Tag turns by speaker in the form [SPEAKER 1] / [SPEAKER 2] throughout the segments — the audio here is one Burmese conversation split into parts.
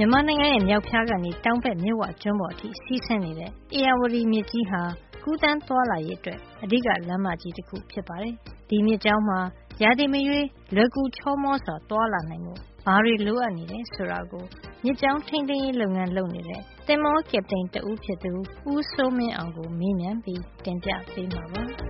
[SPEAKER 1] မြန်မာနိုင်ငံရဲ့မြောက်ဖျားကနေတောင်ဘက်မြစ်ဝကျွန်းပေါ်အထိစီးဆင်းနေတဲ့ဧရာဝတီမြစ်ကြီးဟာကူးသန်းသွားလာရေးအတွက်အဓိကလမ်းမကြီးတစ်ခုဖြစ်ပါတယ်။ဒီမြစ်ကြောင်းမှာရာသီမရွေးလွယ်ကူချောမောစွာသွားလာနိုင်မှုဘာတွေလိုအပ်နေလဲဆိုတာကိုမြစ်ကြောင်းထိန်းသိမ်းရေးလုပ်ငန်းလုပ်နေတဲ့သင်္ဘောကပတိန်တဦးဖြစ်သူဦးစိုးမင်းအောင်ကိုမေးမြန်းပြီးတင်ပြပေးမှာပါ။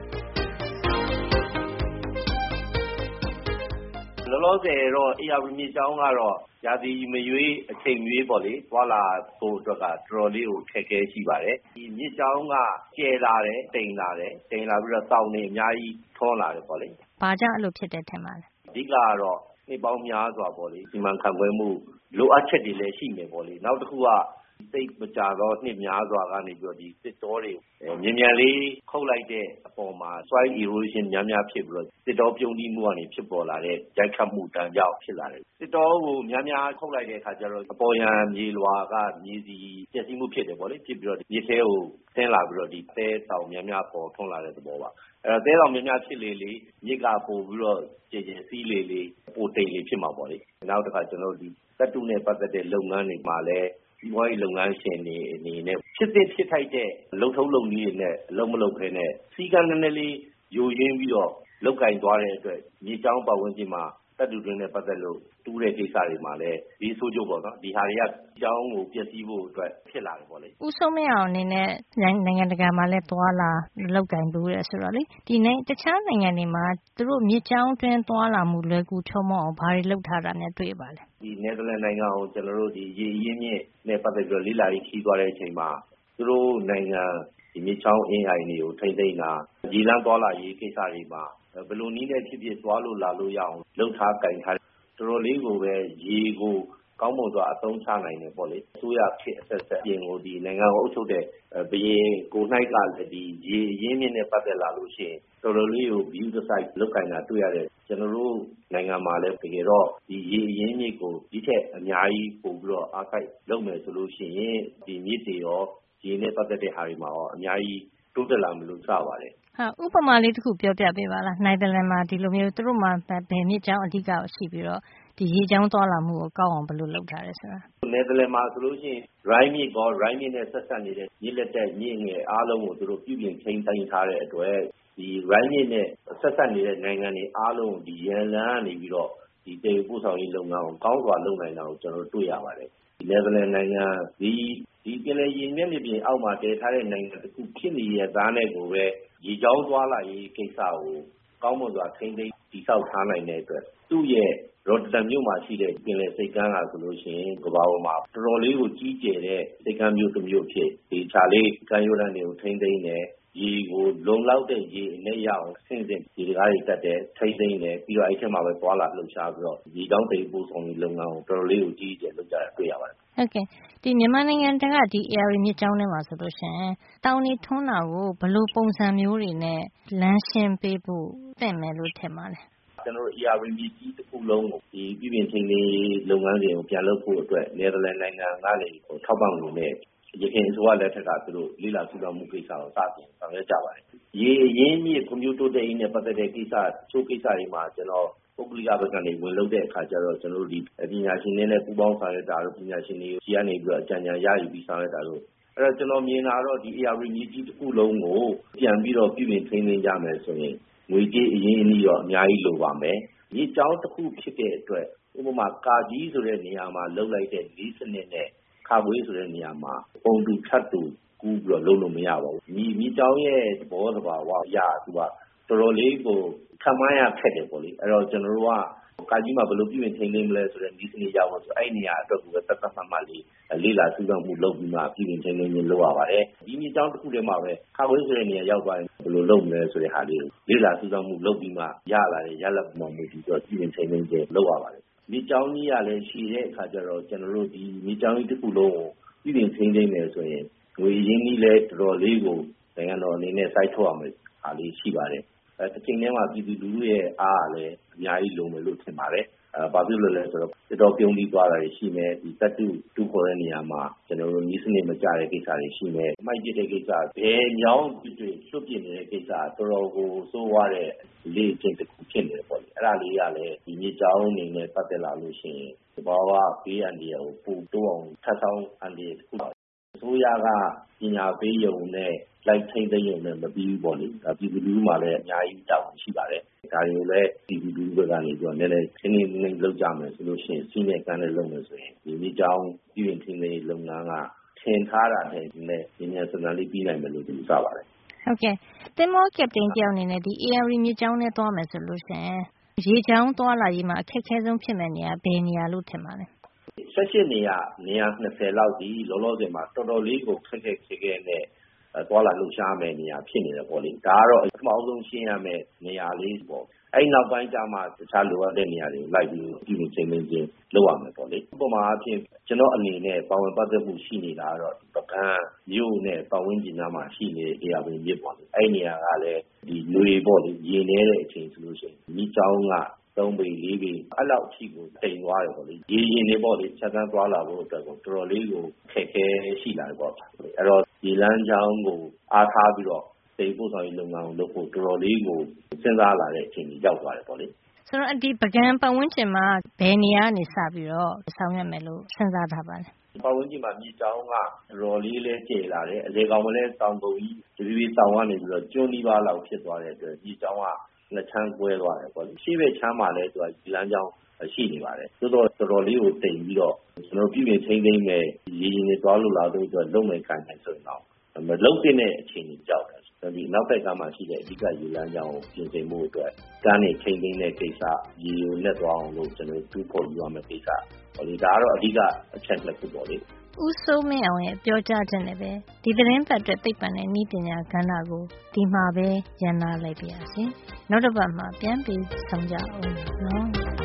[SPEAKER 2] လောလောဆယ်တော့ဧရာဝတီမြစ်ကြောင်းကတော့ရာသီမရွေးအချိန်မရွေးပေါ့လေသွားလာဖို့အတွက်ကတော်တော်လေးကိုအခက်အခဲရှိပါတယ်ဒီမြစ်ကြောင်းကကျယ်လာတယ်တိမ်လာပြီးတော့တောင်နေအများကြီးထွန်းလာတယ်ပေါ့လေ
[SPEAKER 1] ဘာကြောင့်အဲ့လိုဖြစ်တဲ့ထင်ပါလဲ
[SPEAKER 2] အဓိကတော့နှစ်ပေါင်းများစွာပေါ့လေစီမံခန့်ခွဲမှုလိုအပ်ချက်တွေလည်းရှိနေပေါ့လေနောက်တစ်ခုကစိတ်မကြတော့နှစ်များစွာကနေပြီးတော့ဒီစစ်တောတွေမြန်လေးခုတ်လိုက်တဲ့အပေါ်မှာ soil erosion များဖြစ်ပြီးတော့စစ်တောပြုန်းတီးမှုကနေဖြစ်ပေါ်လာတဲ့ရိုက်ခတ်မှုတန်းကြောင့်ဖြစ်လာတယ်စစ်တောကိုများခုတ်လိုက်တဲ့အခါကျတော့အပေါ်ယံမြေလွှာကမြေစီပျက်စီးမှုဖြစ်တယ်ပေါ့လေဖြစ်ပြီးတော့မြစ်ထဲကိုဆင်းလာပြီးတော့ဒီသဲတောင်များပေါ်ထွန်းလာတဲ့သဘောပါအဲ့တော့သဲတောင်များဖြစ်လေမြစ်ကပို့ပြီးတော့ကျစီးလေပိုတိမ်လေဖြစ်မှာပေါ့လေနောက်တစ်ခါကျွန်တော်တို့ဒီသတ္တုနဲ့ပတ်သက်တဲ့လုပ်ငန်းတွေမှာလည်းဒီဘဝရေးလုပ်ငန်းရှင်တွေအနေနဲ့ဖြစ်ထိုက်တဲ့လုံထုံးလုံနည်းတွေနဲ့အလုံးမလုံးခဲနဲ့စီကံနည်းနည်းလေးယိုရင်းပြီးတော့လောက်ကင်သွားတဲ့အတွက်မြေကြောင်းပတ်ဝန်းကျင်မှာသတ္တုတွင်းနဲ့ပတ်သက်လို့တူးတဲ့ကိစ္စတွေမှာလည်းဒီဆိုးကျိုးပေါ့နော်ဒီဟာတွေကကြောင်းကိုပျက်စီးဖို့အတွက်ဖြစ်လာတယ်ပေါ့လေ
[SPEAKER 1] ဦးဆုံးမင်းအောင်အနေနဲ့နိုင်ငံတကာမှာလည်းသွားလာလောက်ကင်ဘူးရဲဆိုတော့လေဒီတခြားနိုင်ငံတွေမှာသူတို့မြေကြောင်းတွင်းသွားလာမှုလွယ်ကူချောမောအောင်ဘာတွေလုပ်ထားတာနဲ့တွေ့ပါလဲ
[SPEAKER 2] ဒီနယ်သာလန်နိုင်ငံကိုကျွန်တော်တို့ဒီရေအရင်းမြစ်နဲ့ပတ်သက်ပြီးတော့လေ့လာရေးခီးသွားတဲ့အချိန်မှာသူတို့နိုင်ငံဒီမြေချောင်းအင်းအိုင်တွေကိုထိမ့်သိမ်းတာရေလမ်းသွားလာရေးကိစ္စတွေမှာဘယ်လိုနည်းနဲ့ဖြစ်သွားလို့လာလို့ရအောင်လှုပ်ထားကင်ထားတော်တော်လေးကိုပဲရေကိုကောင်းမွန်စွာအသုံးချနိုင်တယ်ပေါ့လေအစိုးရဖြစ်အဆက်ဆက်ပြင်ကိုဒီနိုင်ငံကိုအုပ်ချုပ်တဲ့ဘရင်ကိုနှိုက်ကလည်းဒီရေရင်းမြစ်နဲ့ပတ်သက်လာလို့ရှိရင်တော်တော်လေးကို view the site လောက်ကင်တာတွေ့ရတယ်ကျွန်တော်တို့နိုင်ငံမှာလည်းတကယ်တော့ဒီရေရင်းမြစ်ကိုဒီထက်အများကြီးပို့ပြီးတော့အားခိုက်လုပ်မယ်ဆိုလို့ရှိရင်ဒီမြစ်တွေရောရေနဲ့ပတ်သက်တဲ့ဟာတွေမှာရောအများကြီးတိုးတက်လာမလို့စပါတယ်
[SPEAKER 1] ဥပမာလေးတစ်ခုပြောပြပေးပါလားနယ်သာလန်မှာဒီလိုမျိုးသူတို့မှာဘယ်မြစ်ကြောင်းအဓိကရှိပြီးတော့ဒီရေကြောင်းသွားလာမှုကိုကောင်းအောင်ဘယ်လိုလုပ်ထားလဲဆိုတာ
[SPEAKER 2] နယ်သာလန်မှာဆိုလို့ရှိရင် Rhine မြစ်နဲ့ဆက်ဆက်နေတဲ့မြစ်လက်တက်မြစ်ငယ်အားလုံးကိုသူတို့ပြုပြင်ထိန်းသိမ်းထားတဲ့အတွက်ဒီ Rhine မြစ်နဲ့ဆက်ဆက်နေတဲ့နိုင်ငံတွေအားလုံးဒီရန်လန်းကနေပြီးတော့ဒီတည်ပို့ဆောင်ရေးလုပ်ငန်းကိုကောင်းစွာလုပ်နိုင်တာကိုကျွန်တော်တို့တွေ့ရပါတယ်ဒီနယ်သာလန်နိုင်ငံဒီပြည်လေရင်မြစ်မြေပြင်အောက်မှာတည်ထားတဲ့နိုင်ငံတစ်ခုဖြစ်နေရသားနဲ့ကိုပဲရေကြောင်းသွားလာရေးကိစ္စကိုကောင်းမွန်စွာထိန်းသိမ်းတည်ဆောက်ထားနိုင်တဲ့အတွက်သူ့ရဲ့ရော့တတန်မြို့မှာရှိတဲ့ပင်လယ်စိတ်ကမ်းလာဆိုလို့ရှိရင်ကမ္ဘာပေါ်မှာတော်တော်လေးကိုကြီးကျယ်တဲ့စိတ်ကမ်းမြို့တစ်မြို့ဖြစ်ဒီခြားလေးကမ်းရိုးတန်းတွေကိုထိန်းသိမ်းတယ်ရေကိုလုံလောက်တဲ့ရေနဲ့ရအောင်ဆင့်ဒီကားတွေတက်တယ်ထိန်းသိမ်းတယ်ပြီးတော့အဲ့ထက်မှာပဲသွားလာလှုပ်ရှားပြီးတော့ဒီကြောင်းတည်ပို့ဆောင်ရေးလုပ်ငန်းကိုတော်တော်လေးကိုကြီးကျယ်လုပ်ကြတာတွေ့ရပါတယ်
[SPEAKER 1] ဟုတ်ကဲ့ဒီမြန်မာနိုင်ငံတကဒီ area မြစ်ကြောင်းထဲမှာဆိုလို့ရှိရင်တောင်နေထွန်းတာကိုဘယ်လိုပုံစံမျိုးတွေနဲ့လမ်းရှင်းပေးဖို့သင့်မယ်လို့ထင်ပါလဲ
[SPEAKER 2] ကျွန်တော်တို့ ERV မြစ်ကြီးတစ်ခုလုံးကိုဒီပြည်ပြင်ချင်းလေးလုပ်ငန်းတွေကိုပြန်လုပ်ဖို့အတွက်နယ်သာလန်နိုင်ငံကနေထောက်ပံ့လို့နဲ့ရခိုင်အစိုးရလက်ထက်ကသူတို့လိလာစုဆောင်မှုကိစ္စကိုစတင်ဆောင်ရွက်ကြပါတယ်။ရေအရင်းမြစ်ကွန်ပျူတာတိုးတက်ရေးနဲ့ပတ်သက်တဲ့ကိစ္စချိုးကိစ္စတွေမှာကျွန်တော်ပုဂ္ဂလိကဘက်ကနေဝင်လုပ်တဲ့အခါကျတော့ကျွန်တော်တို့ဒီပညာရှင်တွေနဲ့ပူးပေါင်းဆောင်ရွက်တာတို့ပညာရှင်တွေကြီးကနေပြီးတော့အကြံဉာဏ်ရယူပြီးဆောင်ရွက်တာတို့အဲ့တော့ကျွန်တော်မြင်တာတော့ဒီ ERV မြစ်ကြီးတစ်ခုလုံးကိုပြန်ပြီးတော့ပြည်ပြင်ထိန်းသိမ်းကြမယ်ဆိုရင်ငွေကြေးအရင်းအနှီးရောအများကြီးလိုပါမယ်။မြစ်ကြောင်းတစ်ခုဖြစ်တဲ့အတွက်ဥပမာကာကြီးဆိုတဲ့နေရာမှာလှုပ်လိုက်တဲ့လေးစနစ်နဲ့ခါကွေးဆိုတဲ့နေရာမှာပုံတူထပ်တူကူးပြီးတော့လုံးလို့မရပါဘူး။မြစ်ကြောင်းရဲ့သဘောတဘာဝရသူကတော်တော်လေးကိုခံမရခက်တယ်ပေါ့လေ။အဲ့တော့ကျွန်တော်တို့ကကာကြီးမှာဘယ်လိုပြည်ပြင်ထိန်းသိမ်းမလဲဆိုတဲ့ဒီစနစ်ရောက်လို့ဆိုအဲ့နေရာအတွက်ကိုပဲသက်သက်မှတ်မှတ်လေးလေးလာစုဆောင်မှုလုပ်ပြီးမှပြည်ပြင်ထိန်းသိမ်းရေးလုပ်ရပါတယ်။ဒီမြစ်ကြောင်းတစ်ခုတည်းမှာပဲခါကွေးဆိုတဲ့နေရာရောက်သွားရင်ဘယ်လိုလုပ်မလဲဆိုတဲ့ဟာလေးကိုလေးလာစုဆောင်မှုလုပ်ပြီးမှရလာတဲ့ရလဒ်ပေါ်မှာပြီးတော့ပြည်ပြင်ထိန်းသိမ်းရေးလုပ်ရပါတယ်။မြစ်ကြောင်းကြီးရလည်းရှိတဲ့အခါကျတော့ကျွန်တော်တို့ဒီမြစ်ကြောင်းကြီးတစ်ခုလုံးကိုပြည်ပြင်ထိန်းသိမ်းမယ်ဆိုရင်ငွေရင်းကြီးလည်းတော်တော်လေးကိုနိုင်ငံတော်အနေနဲ့စိုက်ထုတ်ရမယ်ဟာလေးရှိပါတယ်။တစ်ချိန်တည်းမှာပြည်သူလူထုရဲ့အားလည်းအများကြီးလုံမယ်လို့ထင်ပါတယ်။ဘာဖြစ်လို့လဲဆိုတော့တော်ပြုံးပြီးသွားတာရှိမယ်ဒီတတုတူခေါ်တဲ့နေရာမှာကျွန်တော်တို့ဤစနစ်မကြတဲ့ကိစ္စတွေရှိမယ်။မိုက်ပြတဲ့ကိစ္စဘယ်ညောင်းတွေ့လွတ်ပြနေတဲ့ကိစ္စတော်တော်ကိုစိုးဝါတဲ့လေ့ကျင့်တစ်ခုဖြစ်နေတယ်ပေါ့လေ။အဲ့ဒါလေးကလည်းဒီမြစ်ကြောင်းအနေနဲ့ပတ်သက်လာလို့ရှိရင်သဘာဝဘေးအန္တရာယ်ကိုပိုတိုးအောင်ထပ်ဆောင်အန္တရာယ်တစ်ခုပါအစိုးရကပညာပေးရုံနဲ့လိုက်ထိန်းသိမ်းရုံနဲ့မပြီးဘူးပေါ့လေဒါပြည်သူလူထုမှလည်းအများကြီးတာဝန်ရှိပါတယ်ဒါတွေကိုလည်းပြည်သူလူထုကနေပြီးတော့နည်းနည်းရှင်းနေနေလောက်ကြမယ်ဆိုလို့ရှိရင်စီးနေကမ်းနဲ့လုပ်မယ်ဆိုရင်ဒီမြစ်ကြောင်းပြည်ရင်ထိန်းသိမ်းလုပ်ငန်းကထင်ထားတာနဲ့ဒီနေ့ဉာဏ်စံတန်လေးပြီးနိုင်မယ်လို့ယူဆပါတယ်
[SPEAKER 1] ဟုတ်ကဲ့သင်္ဘောကပတိန်တယောက်အနေနဲ့ဒီ ARD မြစ်ကြောင်းနဲ့သွားမယ်ဆိုလို့ရှိရင်ရေကြောင်းသွားလာရေးမှာအခက်အခဲဆုံးဖြစ်မဲ့နေရာဘယ်နေရာလို့ထင်ပါလဲ
[SPEAKER 2] 18နေရာ20လောက်ဒီလောလောဆယ်မှာတော်တော်လေးကိုခက်ခဲနဲ့သွားလာလှုပ်ရှားမယ်နေရာဖြစ်နေတယ်ပေါ့လေဒါကတော့အမှောင်ဆုံးရှင်းရမယ်နေရာလေးပေါ့အဲ့နောက်ပိုင်းကျမှတခြားလိုအပ်တဲ့နေရာတွေကိုလိုက်ပြီးပြည်ပြင်ချိန်ချင်းလုပ်ရမယ်ပေါ့လေဥပမာအဖြစ်ကျွန်တော်အနေနဲ့ပါဝင်ပတ်သက်မှုရှိနေတာကတော့ပကံမြို့နဲ့ပတ်ဝန်းကျင်မှာရှိနေတဲ့ ARD မြစ်ပေါ့လေအဲ့နေရာကလည်းဒီလူတွေပေါ့လေရေနေတဲ့အချိန်ဆိုလို့ရှိရင်မြစ်ကြောင်းက3ပေ4ပေအဲ့လောက်အထိကိုတိမ်သွားတယ်ပေါ့လေရေရင်တွေပေါ့လေချက်တန်းသွားလာဖို့အတွက်ကိုတော်တော်လေးကိုခက်ခဲရှိလာတယ်ပေါ့အဲ့တော့ဒီလမ်းကြောင်းကိုအားထားပြီးတော့တိမ်ပို့ဆောင်ရေးလုပ်ငန်းကိုလုပ်ဖို့တော်တော်လေးကိုစဉ်းစားလာတဲ့အချိန်ကြီးရောက်သွားတယ်ပေါ့လေ
[SPEAKER 1] ဆိုတော့ဒီပကံပတ်ဝန်းကျင်မှာဘယ်နေရာကနေစပြီးတော့ဆောင်ရွက်မယ်လို့စဉ်းစားထားပါလဲ
[SPEAKER 2] ပတ်ဝန်းကျင်မှာမြေကြောင်းကတော်လေးလဲကျယ်လာတယ်အလေကောင်မလဲတောင်ပုံကြီးဒီပြီးတောင်ကနေပြီးတော့ကျွန်းဒီပါလောက်ဖြစ်သွားတဲ့အတွက်မြေကြောင်းကနှစ်ချမ်းကွဲသွားတယ်ပေါ့လေရှိဘက်ချမ်းမှာလဲသူကဒီလမ်းကြောင်းရှိနေပါတယ်သို့တော့တော်တော်လေးကိုတိမ်ပြီးတော့ကျွန်တော်ပြည်ပြင်ချင်းသိမ်းမဲ့ရေရင်တွေသွားလို့လာတော့အတွက်လုံမယ်ခံနိုင်ဆိုတော့မလုံတဲ့အခြေအနေကြောက်တယ်ဒီနောက်ဘက်ကမှရှိတဲ့အဓိကရေလမ်းကြောင်းကိုပြင်ဆင်မှုအတွက်ကမ်းနေထိန်းသိမ်းတဲ့ကိစ္စရေကိုလက်သွားအောင်လို့ကျွန်တော်တူးဖော်ယူရမယ့်ကိစ္စဟောဒီဒါကတော့အဓိကအချက်တစ်ခုပေါ့လေ
[SPEAKER 1] ဦးစိုးမင်းအောင်ရဲ့ပြောကြားချက်နဲ့ပဲဒီသတင်းပတ်အတွက်သိပ္ပံနဲ့နည်းပညာကဏ္ဍကိုဒီမှာပဲရန်နာလိုက်ပါရစေနောက်တစ်ပတ်မှာပြန်ပြီးဆောင်ကြအောင်နော်